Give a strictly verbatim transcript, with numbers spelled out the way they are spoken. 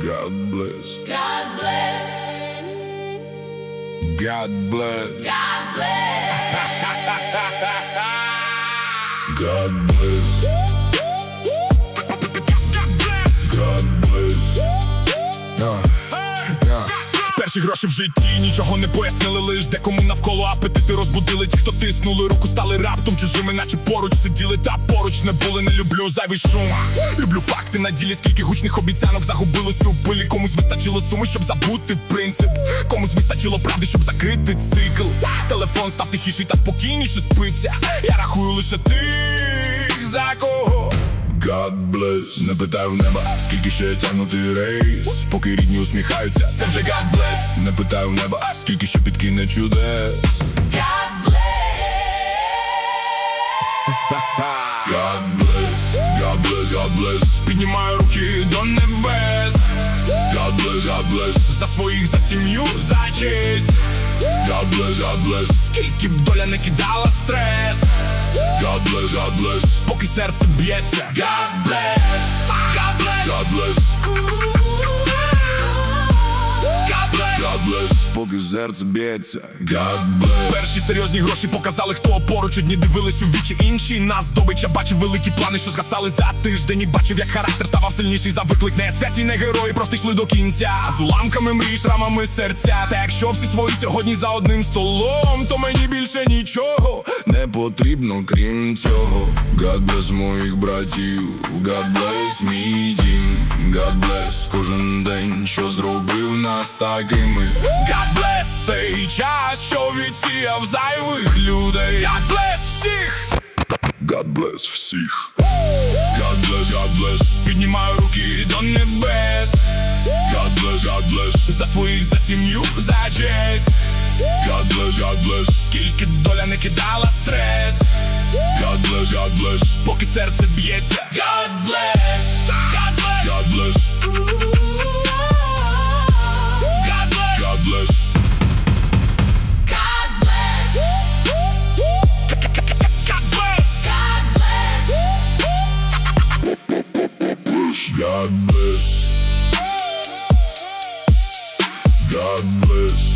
God bless. God bless. God bless. God bless. God bless. God bless. Uh, uh. Перші гроші в житті нічого не пояснили, лиш декому навколо апетити розбудили. Ті, хто тиснули руку, стали раптом чужими, наче поруч сиділи, та поруч не були. Не люблю зайвий шум, люблю факти на ділі. Скільки гучних обіцянок загубилось у пилі. Комусь вистачило суми, щоб забути принцип, комусь вистачило правди, щоб закрити цикл. Телефон став тихіший та спокійніше спиться. Я рахую лише тих, за кого God bless. Не питай в неба, скільки ще тягнути рейс, поки рідні усміхаються, це вже God bless. Не питай в неба, скільки ще підкине чудес. God bless. God bless. God bless, God bless. Піднімаю руки до небес. God bless, God bless. За своїх, за сім'ю, за честь. God bless, God bless. Скільки б доля не кидала стрес, God bless, God bless. поки серце б'ється. God bless. God bless. God bless. God bless. God bless. Поки серце б'ється. God bless. Перші серйозні гроші показали, хто поруч. Одні дивились у вічі, інші на здобич. Я бачив великі плани, що згасали за тиждень. І бачив, як характер ставав сильніший за виклик. Не святі, не герої, просто йшли до кінця. З уламками мрій, шрамами серця. Та якщо всі свої сьогодні за одним столом, то мені більше нічого не потрібно, крім цього. God bless моїх братів, God bless мій дім. God bless кожен день, що зробив нас такими. God bless цей час, що відсіяв зайвих людей. God bless всіх. God bless всіх. God bless, God bless. Піднімаю руки до небес. God bless, God bless. За своїх, за сім'ю, за честь. God bless, God bless. Скільки доля не кидала стрес, God bless, God bless. поки серце б'ється. God bless. God bless. God bless. God bless. God bless. God bless. God bless. God bless. God bless. God bless.